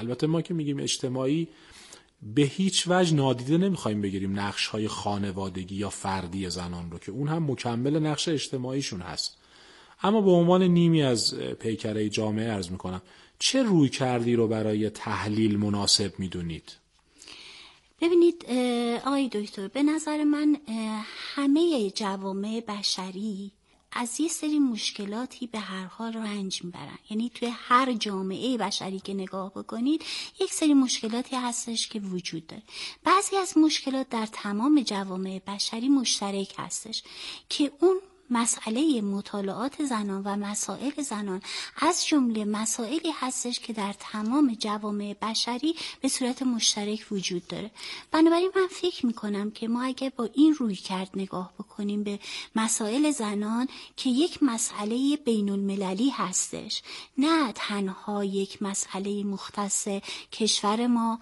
البته ما که میگیم اجتماعی به هیچ وجه نادیده نمیخوایم بگیریم نقش‌های خانوادگی یا فردی زنان رو که اون هم مکمل نقش اجتماعیشون هست، اما به عنوان نیمی از پیکره جامعه عرض میکنم چه رویکردی رو برای تحلیل مناسب میدونید؟ ببینید آقای دکتر، به نظر من همه جوامع بشری از یه سری مشکلاتی به هر حال رنج میبرن. یعنی توی هر جامعه بشری که نگاه بکنید یک سری مشکلاتی هستش که وجود داره. بعضی از مشکلات در تمام جوامع بشری مشترک هستش که اون مسئله مطالعات زنان و مسائل زنان از جمله مسائلی هستش که در تمام جوامع بشری به صورت مشترک وجود داره. بنابراین من فکر میکنم که ما اگه با این رویکرد نگاه بکنیم به مسائل زنان که یک مسئله بین المللی هستش، نه تنها یک مسئله مختص کشور ما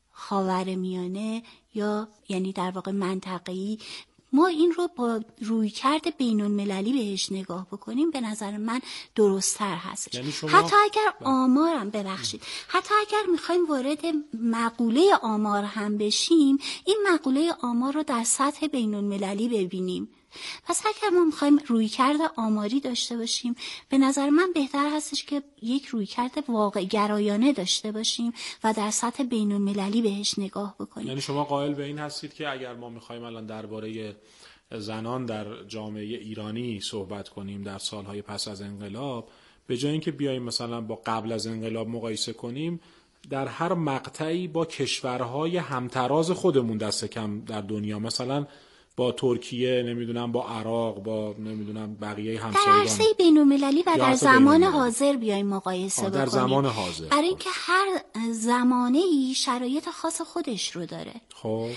خاورمیانه یا یعنی در واقع منطقه‌ای، ما این رو با رویکرد بین المللی بهش نگاه بکنیم به نظر من درست‌تر هستش. یعنی حتی اگر آمارم حتی اگر میخوایم وارد مقوله آمار هم بشیم، این مقوله آمار رو در سطح بین المللی ببینیم. پس اگر ما میخوایم رویکرد آماری داشته باشیم به نظر من بهتر هستش که یک رویکرد واقع گرایانه داشته باشیم و در سطح بین المللی بهش نگاه بکنیم. یعنی شما قائل به این هستید که اگر ما میخوایم الان درباره زنان در جامعه ایرانی صحبت کنیم در سالهای پس از انقلاب، به جای اینکه بیایم مثلا با قبل از انقلاب مقایسه کنیم، در هر مقطعی با کشورهای همتراز خودمون دست کم در دنیا، مثلا با ترکیه، نمیدونم با عراق، با نمیدونم بقیه همسایگان، در عرصه بین‌المللی و در زمان حاضر بیایم مقایسه بکنیم. در زمان حاضر، برای اینکه هر زمانه‌ای شرایط خاص خودش رو داره. خب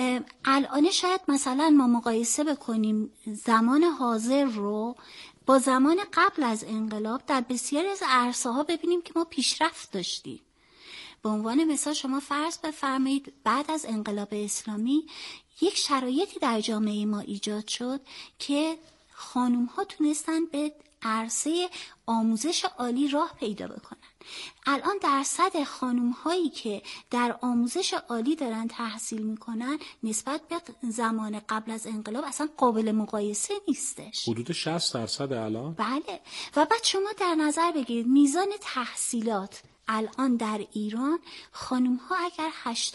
الان شاید مثلا ما مقایسه بکنیم زمان حاضر رو با زمان قبل از انقلاب، در بسیاری از عرصه‌ها ببینیم که ما پیشرفت داشتیم. به عنوان مثال شما فرض بفرمایید بعد از انقلاب اسلامی یک شرایطی در جامعه ما ایجاد شد که خانوم‌ها تونستن به عرصه آموزش عالی راه پیدا بکنن. الان درصد خانوم‌هایی که در آموزش عالی دارن تحصیل میکنن نسبت به زمان قبل از انقلاب اصلا قابل مقایسه نیستش. حدود 60% الان. بله. و بعد شما در نظر بگیرید میزان تحصیلات الان در ایران، خانوم ها اگر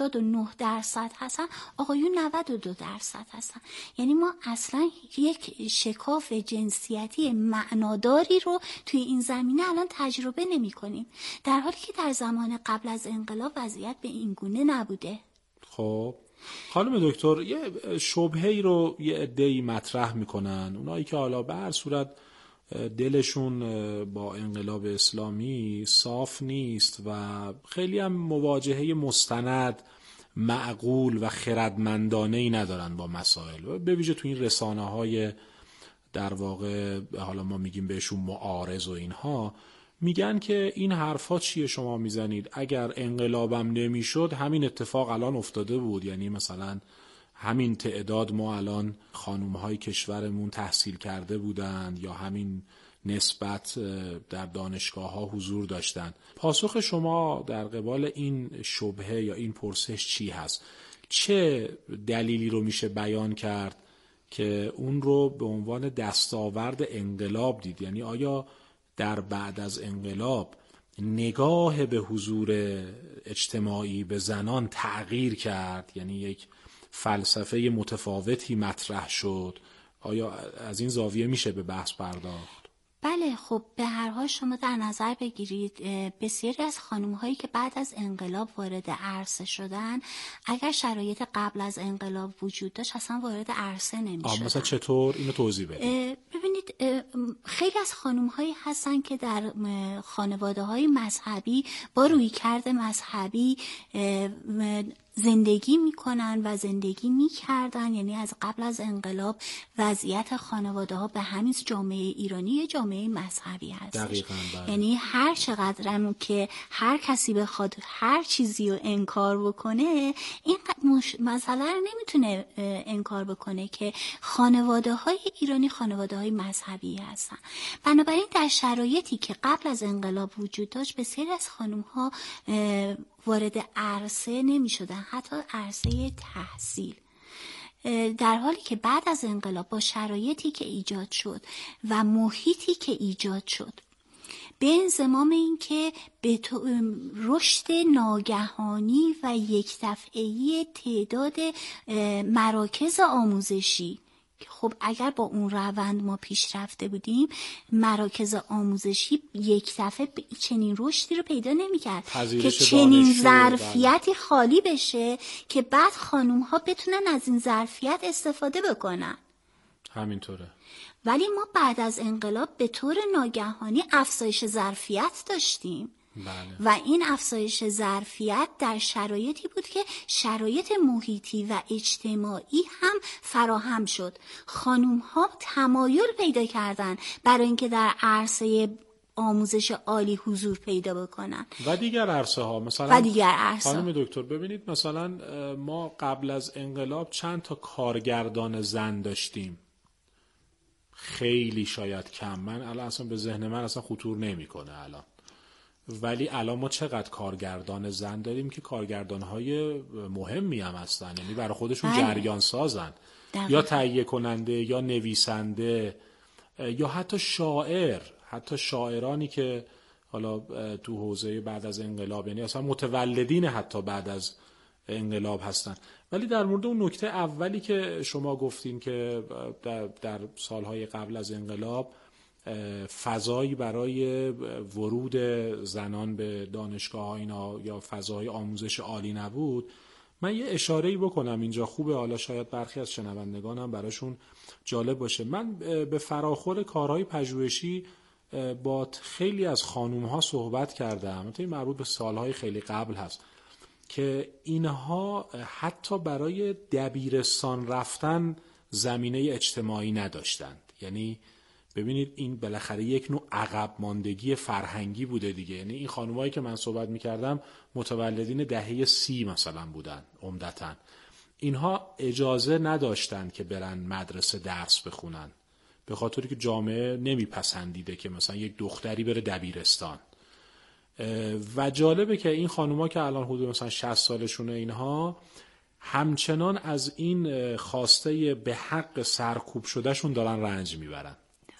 89% هستن، آقایون 92% هستن. یعنی ما اصلا یک شکاف جنسیتی معناداری رو توی این زمینه الان تجربه نمی کنیم، در حالی که در زمان قبل از انقلاب وضعیت به این گونه نبوده. خب خانم دکتر، یه شبهه‌ای رو یه عده‌ای مطرح میکنن، اونایی که حالا به هر صورت دلشون با انقلاب اسلامی صاف نیست و خیلی هم مواجهه مستند، معقول و خردمندانه‌ای ندارن با مسائل، به ویژه تو این رسانه‌های در واقع حالا ما میگیم بهشون معارض و اینها، میگن که این حرفا چیه شما میزنید؟ اگر انقلابم نمیشد همین اتفاق الان افتاده بود. یعنی مثلا همین تعداد ما الان خانوم‌های کشورمون تحصیل کرده بودند یا همین نسبت در دانشگاه‌ها حضور داشتند. پاسخ شما در قبال این شبهه یا این پرسش چی هست؟ چه دلیلی رو میشه بیان کرد که اون رو به عنوان دستاورد انقلاب دید؟ یعنی آیا در بعد از انقلاب نگاه به حضور اجتماعی به زنان تغییر کرد؟ یعنی یک فلسفه متفاوتی مطرح شد؟ آیا از این زاویه میشه به بحث پرداخت؟ بله. خب به هر حال شما در نظر بگیرید بسیاری از خانم‌هایی که بعد از انقلاب وارد عرصه شدن، اگر شرایط قبل از انقلاب وجود داشت اصلا وارد عرصه نمی‌شدن. مثلا چطور؟ اینو توضیح بدید. ببینید خیلی از خانم‌هایی هستن که در خانواده‌های مذهبی با رویکرد مذهبی زندگی میکنن و زندگی میکردن. یعنی از قبل از انقلاب وضعیت خانواده ها به همین جامعه ایرانی یه جامعه مذهبی هستش. یعنی هر چقدرم که هر کسی بخواد هر چیزی رو انکار بکنه، این مسئله رو نمیتونه انکار بکنه که خانواده های ایرانی خانواده های مذهبی هستن. بنابراین در شرایطی که قبل از انقلاب وجود داشت، بسیاری از خانم ها وارد عرصه نمی شدن، حتی عرصه تحصیل. در حالی که بعد از انقلاب با شرایطی که ایجاد شد و محیطی که ایجاد شد، به انضمام این که به رشد ناگهانی و یک دفعه‌ای تعداد مراکز آموزشی، خب اگر با اون روند ما پیش رفته بودیم، مراکز آموزشی یک دفعه چنین رشدی رو پیدا نمی‌کرد که چنین ظرفیتی خالی بشه که بعد خانوم‌ها بتونن از این ظرفیت استفاده بکنن. همینطوره. ولی ما بعد از انقلاب به طور ناگهانی افزایش ظرفیت داشتیم. بله. و این افزایش ظرفیت در شرایطی بود که شرایط محیطی و اجتماعی هم فراهم شد. خانوم‌ها تمایل پیدا کردن برای اینکه در عرصه آموزش عالی حضور پیدا بکنن و دیگر عرصه ها. مثلا خانم دکتر ببینید، مثلا ما قبل از انقلاب چند تا کارگردان زن داشتیم، خیلی شاید کم. من الان اصلا به ذهن من اصلا خطور نمیکنه الان. ولی الان ما چقدر کارگردان زن داریم که کارگردان‌های مهمی هم هستن، یعنی برای خودشون جریان سازن، یا تهیه کننده یا نویسنده یا حتی شاعر، حتی شاعرانی که حالا تو حوزه بعد از انقلاب، یعنی اصلا متولدین حتی بعد از انقلاب هستن. ولی در مورد اون نکته اولی که شما گفتین که در سالهای قبل از انقلاب فضایی برای ورود زنان به دانشگاه اینا یا فضای آموزش عالی نبود، من یه اشاره‌ای بکنم اینجا خوبه، حالا شاید برخی از شنوندگانم براشون جالب باشه. من به فراخور کارهای پژوهشی با خیلی از خانوم‌ها صحبت کردم، این مربوط به سالهای خیلی قبل هست، که اینها حتی برای دبیرستان رفتن زمینه اجتماعی نداشتند. یعنی ببینید این بالاخره یک نوع عقب ماندگی فرهنگی بوده دیگه. یعنی این خانومایی که من صحبت می‌کردم متولدین دهه 30 مثلا بودن عمدتاً. اینها اجازه نداشتند که برن مدرسه درس بخونن، به خاطری که جامعه نمیپسندیده که مثلا یک دختری بره دبیرستان. و جالبه که این خانوما که الان حدود مثلا 60 سالشونه، اینها همچنان از این خواسته به حق سرکوب شدهشون دارن رنج میبرن.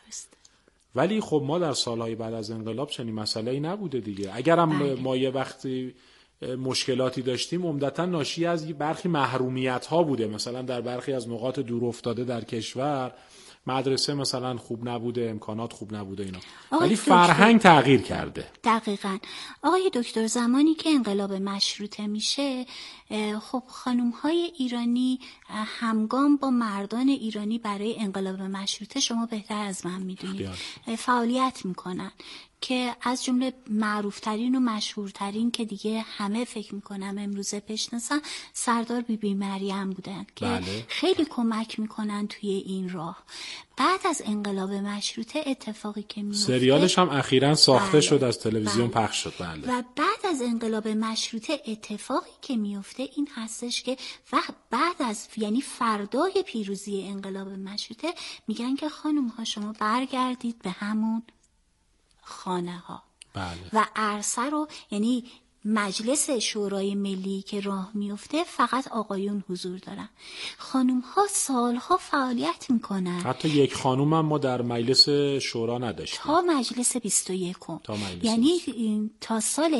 ولی خب ما در سالهای بعد از انقلاب چنین مسئله‌ای نبوده دیگه. اگرم ما یه وقتی مشکلاتی داشتیم، عمدتاً ناشی از برخی محرومیت‌ها بوده. مثلا در برخی از نقاط دور افتاده در کشور مدرسه مثلا خوب نبوده، امکانات خوب نبوده اینا. ولی فرهنگ تغییر کرده. دقیقاً. آقای دکتر، زمانی که انقلاب مشروطه میشه، خب خانم‌های ایرانی همگام با مردان ایرانی برای انقلاب مشروطه، شما بهتر از من میدونید، فعالیت میکنن که از جمله معروفترین و مشهورترین که دیگه همه فکر میکنم امروزه بشناسن سردار بیبی مریم بودن که خیلی کمک میکنن توی این راه. بعد از انقلاب مشروطه اتفاقی که میفته، سریالش هم اخیراً ساخته شد، از تلویزیون پخش شد. و بعد از انقلاب مشروطه اتفاقی که میفته این هستش که بعد از، یعنی فردای پیروزی انقلاب مشروطه، میگن که خانم ها شما برگردید به همون خانه ها. و عرصه رو، یعنی مجلس شورای ملی که راه میفته فقط آقایون حضور دارن، خانوم ها سالها فعالیت میکنن. حتی یک خانوم هم ما در مجلس شورا نداشتیم تا مجلس 21 یعنی تا سال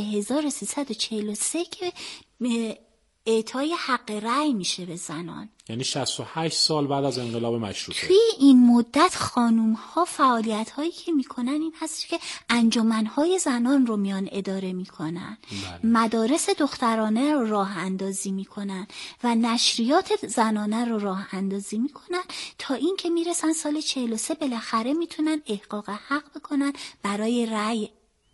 1343 که اعطای حق رأی میشه به زنان، یعنی 68 سال بعد از انقلاب مشروطه. توی این مدت خانوم ها فعالیت هایی که میکنن این هست که انجمن های زنان رو میان اداره میکنن، مدارس دخترانه رو راه اندازی میکنن و نشریات زنانه رو راه اندازی میکنن، تا این که میرسن سال 43 بالاخره میتونن احقاق حق بکنن برای رأی.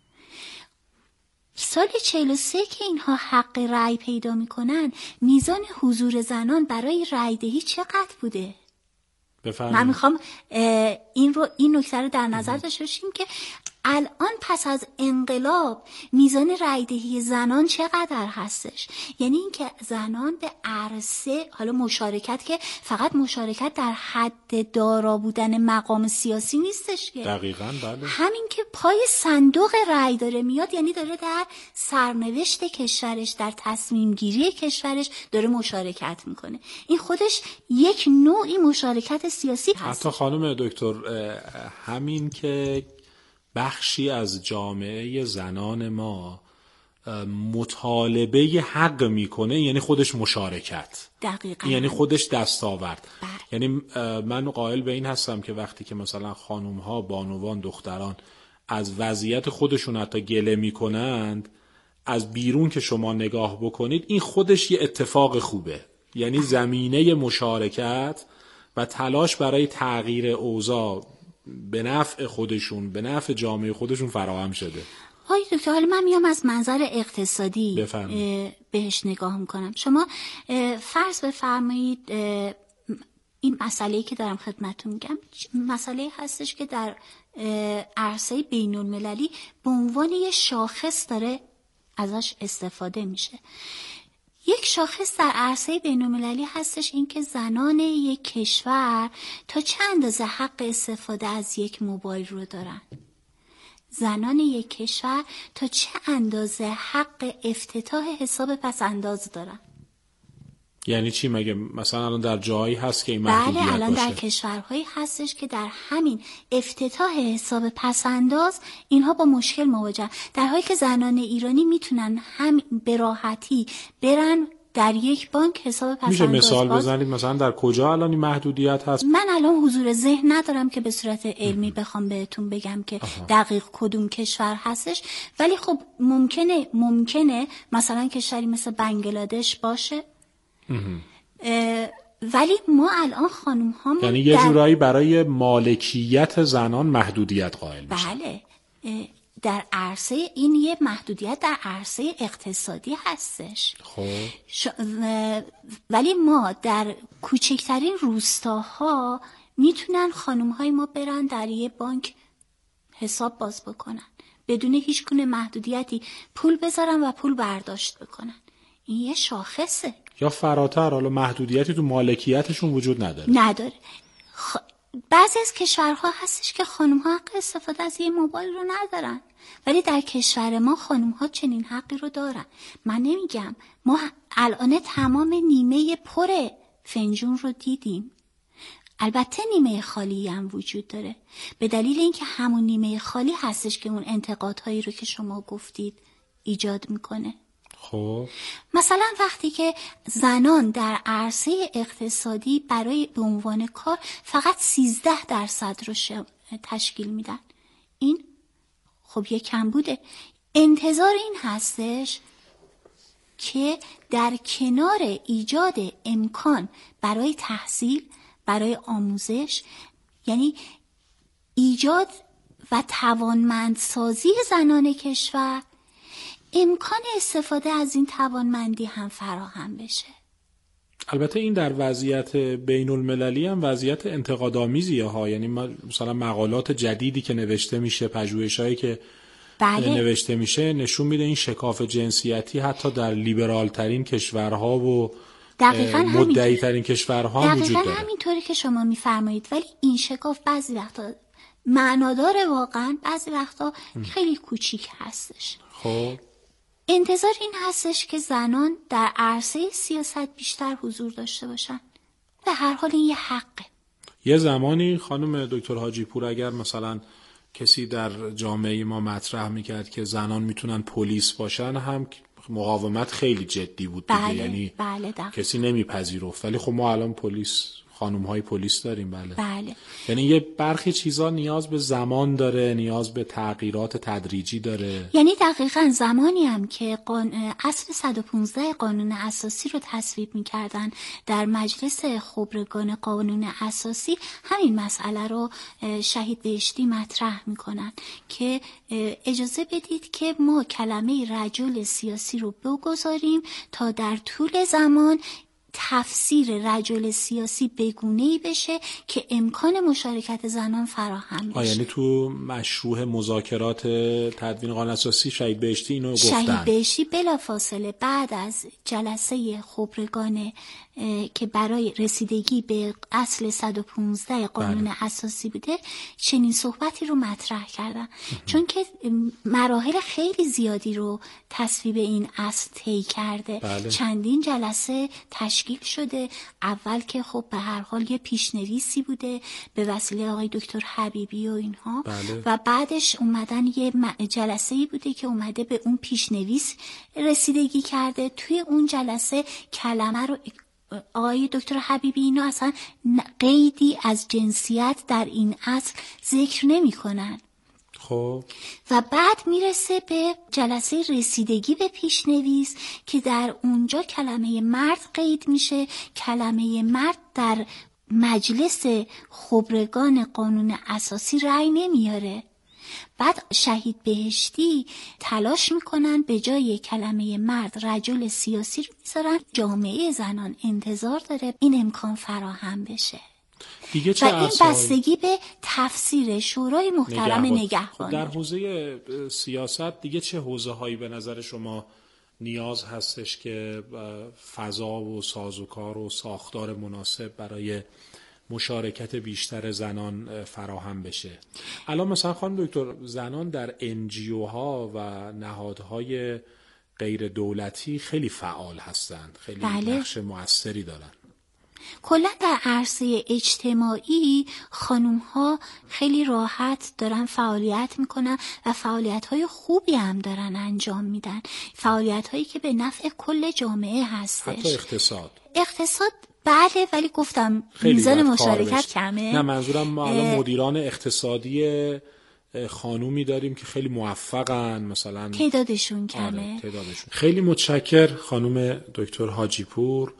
سال 43 که اینها حق رأی پیدا میکنن، میزان حضور زنان برای رأی دهی چقدر بوده؟ بفرمایید. من میخوام این نکته رو در نظر داشته باشیم که الان پس از انقلاب میزان رایدهی زنان چقدر هستش؟ یعنی اینکه زنان به عرصه، حالا مشارکت که فقط مشارکت در حد دارا بودن مقام سیاسی نیستش که دقیقاً بله. همین که پای صندوق رای داره میاد، یعنی داره در سرنوشت کشورش، در تصمیم گیری کشورش داره مشارکت میکنه. این خودش یک نوعی مشارکت سیاسی هست. حتی خانم دکتر همین که بخشی از جامعه زنان ما مطالبه حق میکنه یعنی خودش مشارکت. دقیقاً. یعنی خودش دستاورد. بله. یعنی من قائل به این هستم که وقتی که مثلا خانوم ها، بانوان، دختران از وضعیت خودشون حتی گله میکنند، از بیرون که شما نگاه بکنید این خودش یه اتفاق خوبه. یعنی زمینه مشارکت و تلاش برای تغییر اوضاع به نفع خودشون، به نفع جامعه خودشون فراهم شده. آقای دکتر، حالا من میام از منظر اقتصادی بهش نگاه میکنم. شما فرض بفرمایید این مسئله‌ای که دارم خدمتتون میگم مسئله هستش که در عرصه بین المللی به عنوان یه شاخص داره ازش استفاده میشه. یک شاخص در عرصه بین المللی هستش این که زنان یک کشور تا چه اندازه حق استفاده از یک موبایل رو دارن. زنان یک کشور تا چه اندازه حق افتتاح حساب پس‌انداز دارن. یعنی چی؟ مگه مثلا الان در جایی هست که این محدودیت بله، الان باشه؟ در کشورهایی هستش که در همین افتتاح حساب پس‌انداز اینها با مشکل مواجهن، در حالی که زنان ایرانی میتونن هم به راحتی برن در یک بانک حساب پس‌انداز. میشه مثال بزنید مثلا در کجا الان این محدودیت هست؟ من الان حضور ذهن ندارم که به صورت علمی بخوام بهتون بگم که دقیق کدوم کشور هستش، ولی خب ممکنه مثلا کشوری مثل بنگلادش باشه. ولی ما الان خانوم ها یعنی یه جورایی برای مالکیت زنان محدودیت قائل میشه. بله، در عرصه این یه محدودیت در عرصه اقتصادی هستش. خب ولی ما در کوچکترین روستاها میتونن خانوم های ما برن در یه بانک حساب باز بکنن بدون هیچ گونه محدودیتی، پول بذارن و پول برداشت بکنن. این یه شاخصه. یا فراتر، حالا محدودیتی تو مالکیتشون وجود نداره. بعضی از کشورها هستش که خانم‌ها حق استفاده از یه موبایل رو ندارن، ولی در کشور ما خانم‌ها چنین حقی رو دارن. من نمیگم، ما الان تمام نیمه پر فنجون رو دیدیم. البته نیمه خالی هم وجود داره، به دلیل اینکه همون نیمه خالی هستش که اون انتقادهایی رو که شما گفتید ایجاد میکنه. خب مثلا وقتی که زنان در عرصه اقتصادی برای به عنوان کار فقط 13% رو تشکیل میدن، این خب یک کم بوده. انتظار این هستش که در کنار ایجاد امکان برای تحصیل، برای آموزش، یعنی ایجاد و توانمندسازی زنان کشور، امکان استفاده از این توانمندی هم فراهم بشه. البته این در وضعیت بین المللی هم وضعیت انتقادآمیزیه ها، یعنی مثلا مقالات جدیدی که نوشته میشه، پژوهشایی که نوشته میشه نشون میده این شکاف جنسیتی حتی در لیبرال ترین کشورها و مدعی ترین کشورها وجود داره. دقیقاً همینطوری که شما میفرمایید، ولی این شکاف بعضی وقتا معناداره، واقعا بعضی وقتا خیلی کوچیک هستش. خب انتظار این هستش که زنان در عرصه سیاست بیشتر حضور داشته باشن. به هر حال این یه حقه. یه زمانی خانم دکتر حاجی پور اگر مثلا کسی در جامعه ما مطرح میکرد که زنان میتونن پلیس باشن، هم مقاومت خیلی جدی بود دیگه. بله، یعنی بله کسی نمیپذیرفت. ولی خب ما الان خانم‌های پلیس داریم. بله. یعنی یه برخی چیزا نیاز به زمان داره، نیاز به تغییرات تدریجی داره. یعنی دقیقاً زمانی هم که اصل 115 قانون اساسی رو تصویب می‌کردن در مجلس خبرگان قانون اساسی، همین مسئله رو شهید بهشتی مطرح می‌کنن که اجازه بدید که ما کلمه رجل سیاسی رو بگذاریم تا در طول زمان تفسیر رجل سیاسی بگونه‌ای بشه که امکان مشارکت زنان فراهم بشه. یعنی تو مشروع مذاکرات تدوین قانون اساسی شهید بهشتی اینو گفتن. شهید بهشتی بلافاصله بعد از جلسه خبرگان که برای رسیدگی به اصل 115 قانون اساسی بوده، چنین صحبتی رو مطرح کردن. چون که مراحل خیلی زیادی رو تصویب این اصل طی کرده. چندین جلسه تشکیل شده. اول که خب به هر حال یه پیشنویسی بوده به وسیله آقای دکتر حبیبی و اینها، و بعدش اومدن یه جلسه‌ای بوده که اومده به اون پیشنویس رسیدگی کرده. توی اون جلسه کلمه رو آقای دکتر حبیبی اینو اصلا قیدی از جنسیت در این اصل ذکر نمی کنن. خب و بعد میرسه به جلسه رسیدگی به پیشنویس که در اونجا کلمه مرد قید میشه. کلمه مرد در مجلس خبرگان قانون اساسی رأی نمیاره. بعد شهید بهشتی تلاش میکنن به جای کلمه مرد رجل سیاسی رو میذارن. جامعه زنان انتظار داره این امکان فراهم بشه دیگه. و این بستگی به تفسیر شورای محترم نگهبان. در حوزه سیاست دیگه چه حوزه هایی به نظر شما نیاز هستش که فضا و سازوکار و ساختار مناسب برای مشارکت بیشتر زنان فراهم بشه؟ الان مثلا خانم دکتر، زنان در NGO ها و نهادهای غیر دولتی خیلی فعال هستند، خیلی نقش موثری دارن. کلا در عرصه اجتماعی خانوم‌ها خیلی راحت دارن فعالیت میکنن و فعالیت‌های خوبی هم دارن انجام میدن، فعالیت‌هایی که به نفع کل جامعه هستش. حتی اقتصاد بله، ولی گفتم میزان مشارکت کمه. نه، منظورم ما الان مدیران اقتصادی خانومی داریم که خیلی موفقن، مثلا تعدادشون کمه. خیلی متشکر خانم دکتر حاجی پور.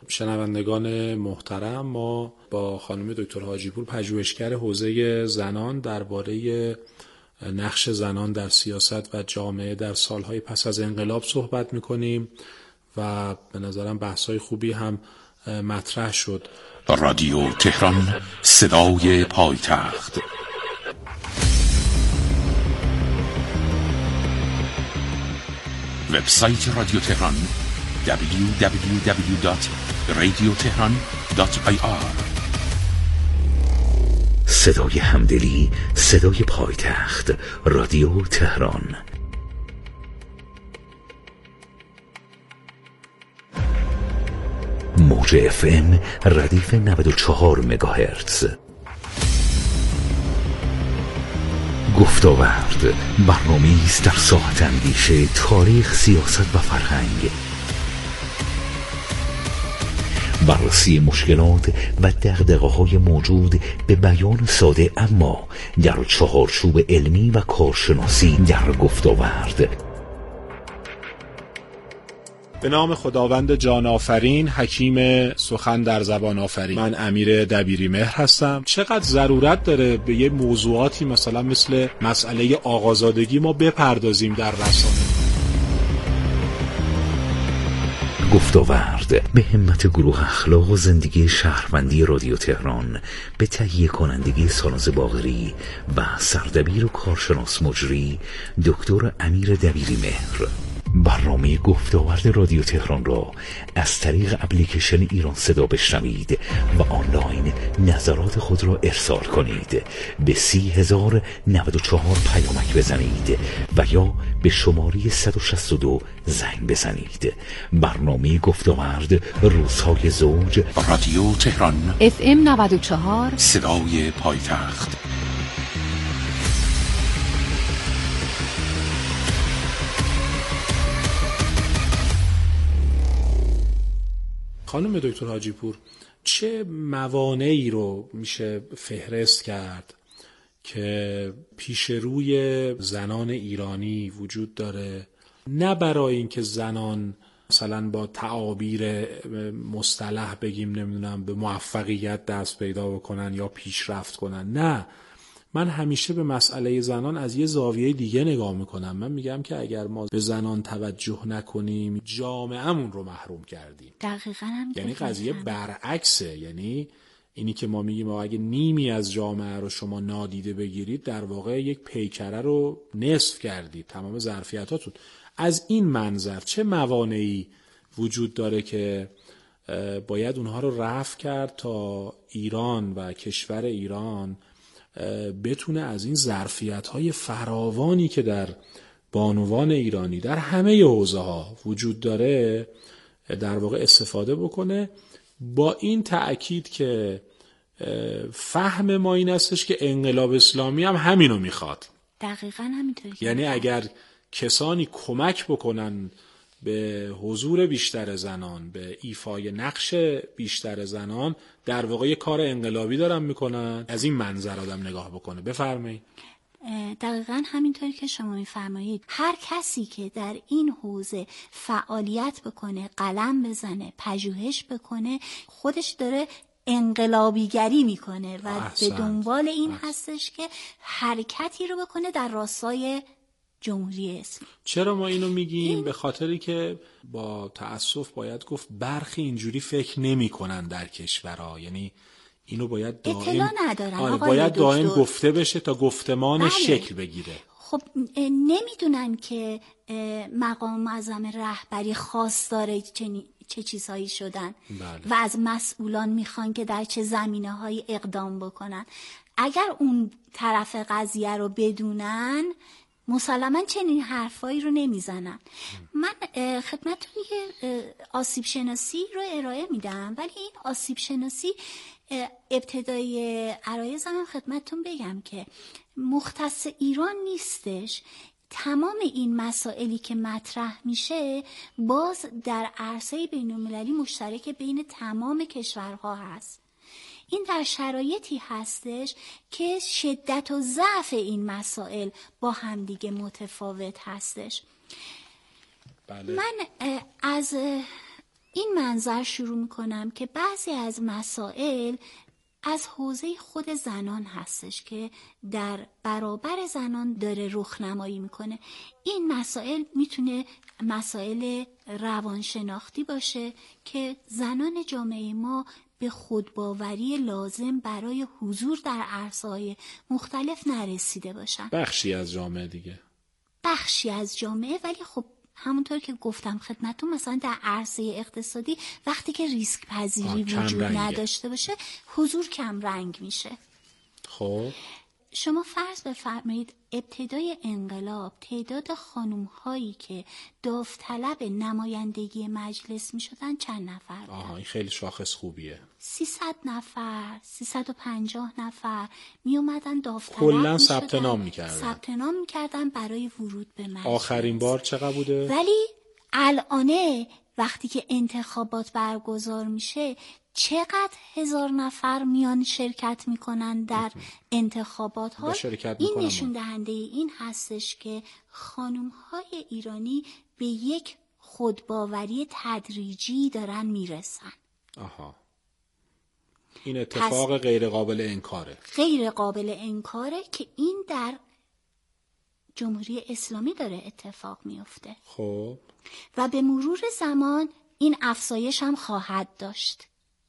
شنوندگان محترم، ما با خانم دکتر حاجی پور، پژوهشگر حوزه زنان، درباره نقش زنان در سیاست و جامعه در سالهای پس از انقلاب صحبت میکنیم و به نظرم بحث‌های خوبی هم مطرح شد. رادیو تهران، صدای پایتخت. وبسایت رادیو تهران www.radiotehran.ir. صدای همدلی، صدای پایتخت، رادیو تهران. موج FM ردیف 94 مگاهرتز. گفتاورد، برنامه‌ای است در ساحت اندیشه، تاریخ، سیاست و فرهنگ. بررسی مشکلات و دغدغه‌های موجود به بیان ساده اما در چهارچوب علمی و کارشناسی در گفتاورد. به نام خداوند جان آفرین، حکیم سخن در زبان آفرین. من امیر دبیری مهر هستم. چقدر ضرورت داره به یه موضوعاتی مثلا مثل مسئله آقازادگی ما بپردازیم در رسانه. گفتاورد به همت گروه اخلاق و زندگی شهروندی رادیو تهران به تهیه کنندگی ساناز باقری و سردبیر و کارشناس مجری دکتر امیر دبیری مهر. برنامه گفتاورد رادیو تهران را از طریق اپلیکیشن ایران صدا بشنوید و آنلاین نظرات خود را ارسال کنید. به 30,094 پیامک بزنید و یا به شماره 162 زنگ بزنید. برنامه گفتاورد، روزهای زوج، رادیو تهران FM 94 صدای پایتخت. خانم دکتر حاجی پور، چه موانعی رو میشه فهرست کرد که پیش روی زنان ایرانی وجود داره، نه برای اینکه زنان مثلا با تعابیر مصطلح بگیم نمیدونم به موفقیت دست پیدا بکنن یا پیشرفت کنن، نه، من همیشه به مسئله زنان از یه زاویه دیگه نگاه میکنم. من میگم که اگر ما به زنان توجه نکنیم جامعه‌مون رو محروم کردیم. دقیقاً هم یعنی قضیه برعکسه. یعنی اینی که ما میگیم اگه نیمی از جامعه رو شما نادیده بگیرید، در واقع یک پیکره رو نصف کردید، تمام ظرفیتاتون. از این منظر چه موانعی وجود داره که باید اونها رو رفع کرد تا ایران و کشور ایران بتونه از این ظرفیت‌های فراوانی که در بانوان ایرانی در همه حوزه‌ها وجود داره در واقع استفاده بکنه، با این تأکید که فهم ما این هستش که انقلاب اسلامی هم همینو میخواد. دقیقاً همینطوری. یعنی اگر کسانی کمک بکنن به حضور بیشتر زنان، به ایفای نقش بیشتر زنان، در واقع یه کار انقلابی دارن میکنن. از این منظر آدم نگاه بکنه. بفرمایید. دقیقاً همینطوری که شما میفرمایید. هر کسی که در این حوزه فعالیت بکنه، قلم بزنه، پژوهش بکنه، خودش داره انقلابیگری میکنه و به دنبال این هستش که حرکتی رو بکنه در راستای جمهوری اسلامی. چرا ما اینو میگیم؟ به خاطری که با تأسف باید گفت برخی اینجوری فکر نمی کنن در کشورها. یعنی اینو باید دائم اطلاع ندارن. باید دائم گفته بشه تا گفتمانش شکل بگیره. خب نمیدونن که مقام معظم رهبری خواستار چه چیزهایی شدن. بله. و از مسئولان میخوان که در چه زمینه‌هایی اقدام بکنن. اگر اون طرف قضیه رو بدونن مسلماً چنین حرفایی رو نمیزنن. من خدمتتون یه آسیب شناسی رو ارائه میدم، ولی این آسیب شناسی ابتدای عرایزم خدمتتون بگم که مختص ایران نیستش. تمام این مسائلی که مطرح میشه باز در عرصه بین‌المللی مشترک بین تمام کشورها هست. این در شرایطی هستش که شدت و ضعف این مسائل با همدیگه متفاوت هستش. بله. من از این منظر شروع میکنم که بعضی از مسائل از حوزه خود زنان هستش که در برابر زنان داره رخنمایی میکنه. این مسائل میتونه مسائل روانشناختی باشه که زنان جامعه ما به خودباوری لازم برای حضور در عرصه‌های مختلف نرسیده باشن. بخشی از جامعه دیگه. بخشی از جامعه، ولی خب همونطور که گفتم خدمتتون مثلا در عرصه اقتصادی وقتی که ریسک پذیری وجود نداشته باشه حضور کم رنگ میشه. خب شما فرض بفرمایید ابتدای انقلاب تعداد خانم هایی که داوطلب نمایندگی مجلس می شدن چند نفر بودن؟ این خیلی شاخص خوبیه. 300 نفر 350 نفر می اومدن داوطلب کلا ثبت نام میکردن برای ورود به مجلس. آخرین بار چقدر بوده؟ ولی الانه وقتی که انتخابات برگزار میشه چقدر هزار نفر میان شرکت میکنن در انتخابات ها. این نشون دهنده این هستش که خانم های ایرانی به یک خودباوری تدریجی دارن میرسن. این اتفاق غیر قابل انکاره. غیر قابل انکاره که این در جمهوری اسلامی داره اتفاق میفته. خب و به مرور زمان این افزایش هم خواهد داشت.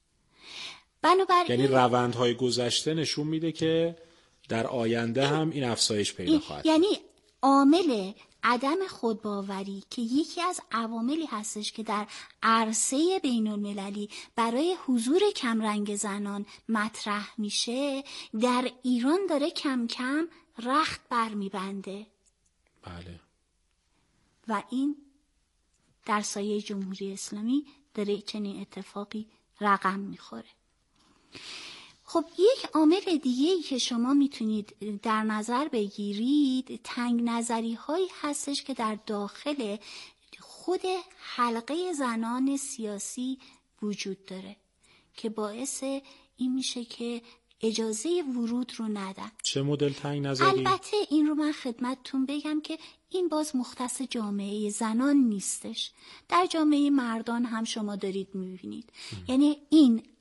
یعنی روندهای گذشته نشون میده که در آینده هم این افزایش پیدا خواهد. یعنی عامل عدم خودباوری که یکی از عواملی هستش که در عرصه بین‌المللی برای حضور کمرنگ زنان مطرح میشه، در ایران داره کم کم رخت برمیبنده. بله. و این در سایه جمهوری اسلامی داره چنین اتفاقی رقم میخوره. خب یک عامل دیگه‌ای که شما میتونید در نظر بگیرید تنگ نظری هایی هستش که در داخل خود حلقه زنان سیاسی وجود داره که باعث این میشه که اجازه ورود رو ندن. چه مدل تنگ نظری؟ البته این رو من خدمتتون بگم که این باز مختص جامعه زنان نیستش، در جامعه مردان هم شما دارید میبینید. یعنی این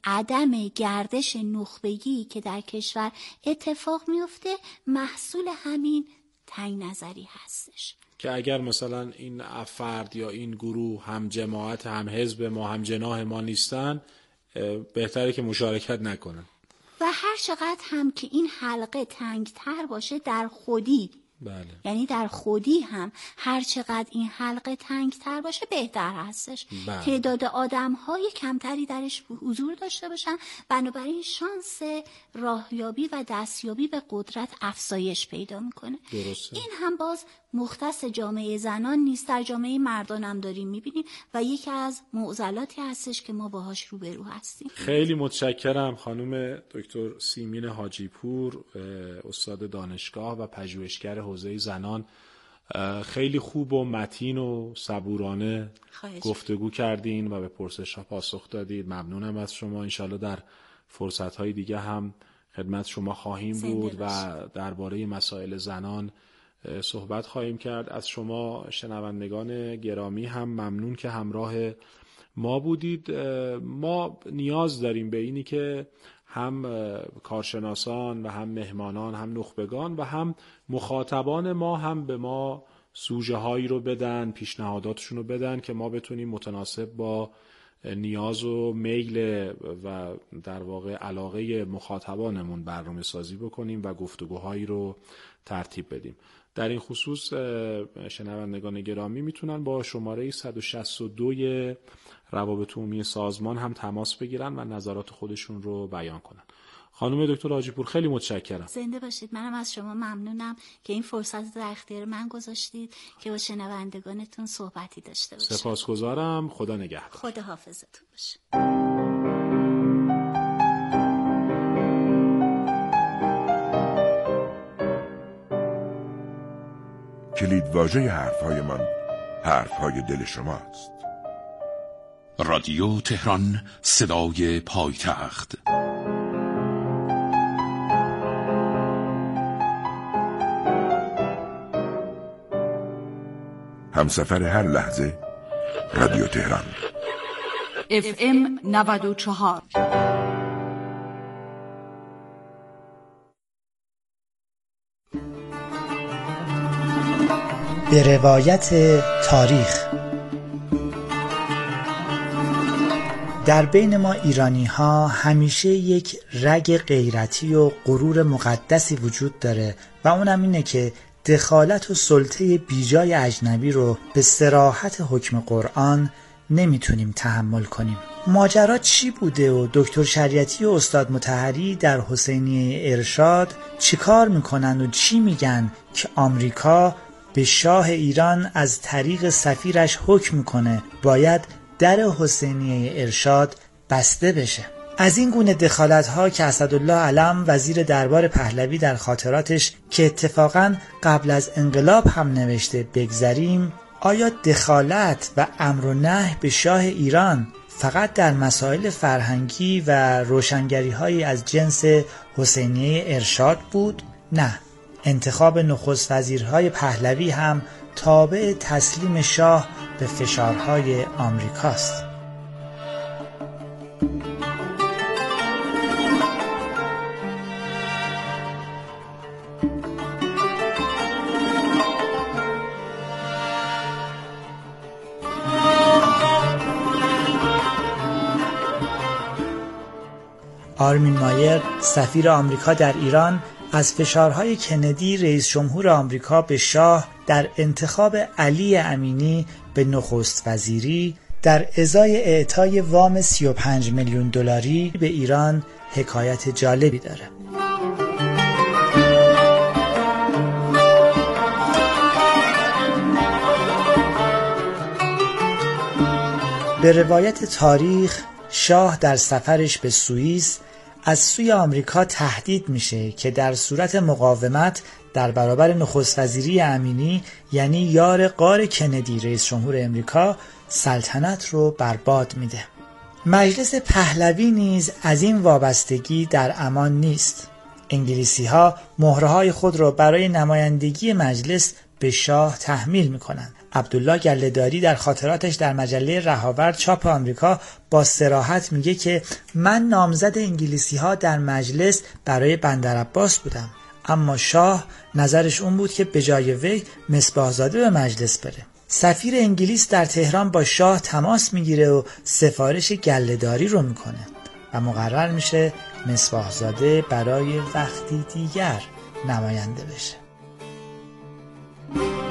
عدم گردش نخبگی که در کشور اتفاق میفته محصول همین تنگ نظری هستش. که اگر مثلا این فرد یا این گروه هم جماعت هم حزب ما هم جناح ما نیستن، بهتره که مشارکت نکنن. و هر چقدر هم که این حلقه تنگتر باشه در خودی، بله. یعنی در خودی هم هر چقدر این حلقه تنگتر باشه بهتر هستش. بله. تعداد آدم‌های کمتری درش حضور داشته باشن، بنابراین شانس راهیابی و دستیابی به قدرت افزایش پیدا میکنه. درسته. این هم باز مختص جامعه زنان نیست، در جامعه مردان هم داریم میبینیم و یکی از معضلاتی هستش که ما باهاش روبرو هستیم. خیلی متشکرم خانم دکتر سیمین حاجی پور، استاد دانشگاه و پژوهشگر حوزه زنان. خیلی خوب و متین و صبورانه گفتگو کردین و به پرسش‌ها پاسخ دادید. ممنونم از شما. انشالله در فرصت‌های دیگه هم خدمت شما خواهیم بود و درباره مسائل زنان صحبت خواهیم کرد. از شما شنوندگان گرامی هم ممنون که همراه ما بودید. ما نیاز داریم به اینی که هم کارشناسان و هم مهمانان، هم نخبگان و هم مخاطبان ما هم به ما سوژه هایی رو بدن، پیشنهاداتشون رو بدن که ما بتونیم متناسب با نیاز و میل و در واقع علاقه مخاطبانمون برنامه سازی بکنیم و گفتگوهایی رو ترتیب بدیم. در این خصوص شنوندگان گرامی میتونن با شماره 162 روابط عمومی سازمان هم تماس بگیرن و نظرات خودشون رو بیان کنن. خانم دکتر حاجی پور خیلی متشکرم. زنده باشید. منم از شما ممنونم که این فرصت در اختیار من گذاشتید که با شنوندگانتون صحبتی داشته باشم. سپاسگزارم. خدا نگهدار. خدا حافظتون باشه. کلیدواژه حرفهای من حرفهای دل شماست. رادیو تهران، صدای پایتخت. همسفر هر لحظه رادیو تهران. FM 94. به روایت تاریخ. در بین ما ایرانی ها همیشه یک رگ غیرتی و غرور مقدسی وجود داره و اونم اینه که دخالت و سلطه بیجای اجنبی رو به صراحت حکم قرآن نمیتونیم تحمل کنیم. ماجرا چی بوده و دکتر شریعتی و استاد مطهری در حسینیه ارشاد چیکار میکنن و چی میگن که آمریکا به شاه ایران از طریق سفیرش حکم میکنه باید در حسینیه ارشاد بسته بشه؟ از این گونه دخالت‌ها که اسدالله علم وزیر دربار پهلوی در خاطراتش که اتفاقاً قبل از انقلاب هم نوشته بگذریم، آیا دخالت و امر و نهی به شاه ایران فقط در مسائل فرهنگی و روشنگری‌هایی از جنس حسینیه ارشاد بود؟ نه، انتخاب نخست وزیرهای پهلوی هم تابع تسلیم شاه به فشارهای آمریکاست. آرمین مایر سفیر آمریکا در ایران از فشارهای کندی رئیس جمهور آمریکا به شاه در انتخاب علی امینی به نخست وزیری در ازای اعطای وام 35 میلیون دلاری به ایران حکایت جالبی داره. به روایت تاریخ شاه در سفرش به سوئیس از سوی آمریکا تهدید میشه که در صورت مقاومت در برابر نخست وزیری امینی یعنی یار غار کندی رئیس جمهور امریکا سلطنت رو برباد میده. مجلس پهلوی نیز از این وابستگی در امان نیست. انگلیسی ها مهره‌های خود را برای نمایندگی مجلس به شاه تحمیل میکنند، عبدالله گله‌داری در خاطراتش در مجله رهاورد چاپ آمریکا با صراحت میگه که من نامزد انگلیسی‌ها در مجلس برای بندرعباس بودم، اما شاه نظرش اون بود که به جای وی مصباح‌زاده به مجلس بره. سفیر انگلیس در تهران با شاه تماس میگیره و سفارش گله‌داری رو میکنه و مقرر میشه مصباح‌زاده برای وقتی دیگر نماینده بشه.